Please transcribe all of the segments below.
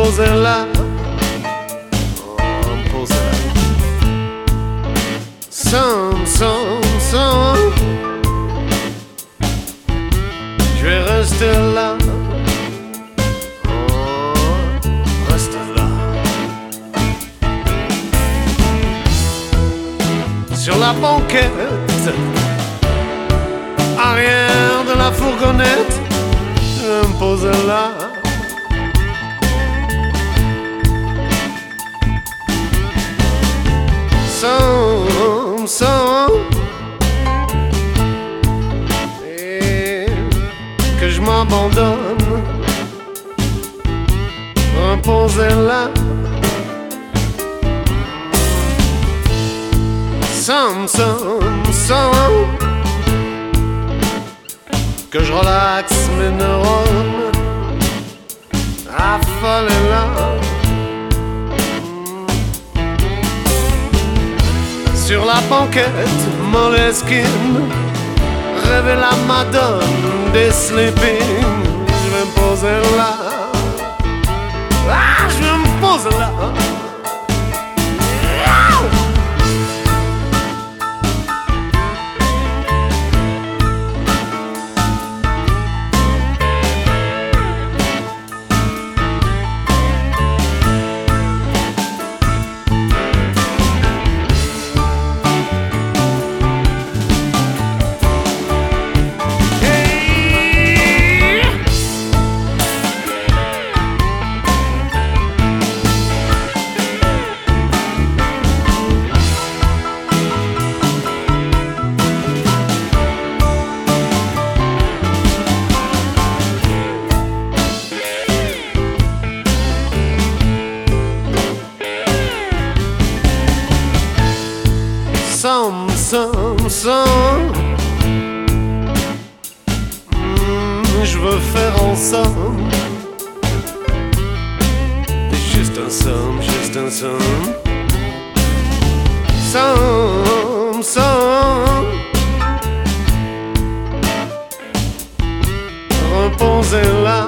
poser là, me poser là. Sans, je vais rester là, reste là. Sur la banquette, arrière de la fourgonnette, je vais me poser là. Sans et que je m'abandonne, reposer là. Sans que je relaxe mes neurones, affolé là. Sur la banquette, Moleskine, rêver la Madone des sleeping. Je vais me poser là. Ah, je vais me poser là. Je veux faire ensemble. Juste un somme. Sans reposer là.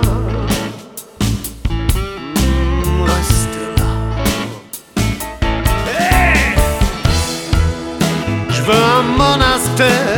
Rester là. Hey! Je veux un monastère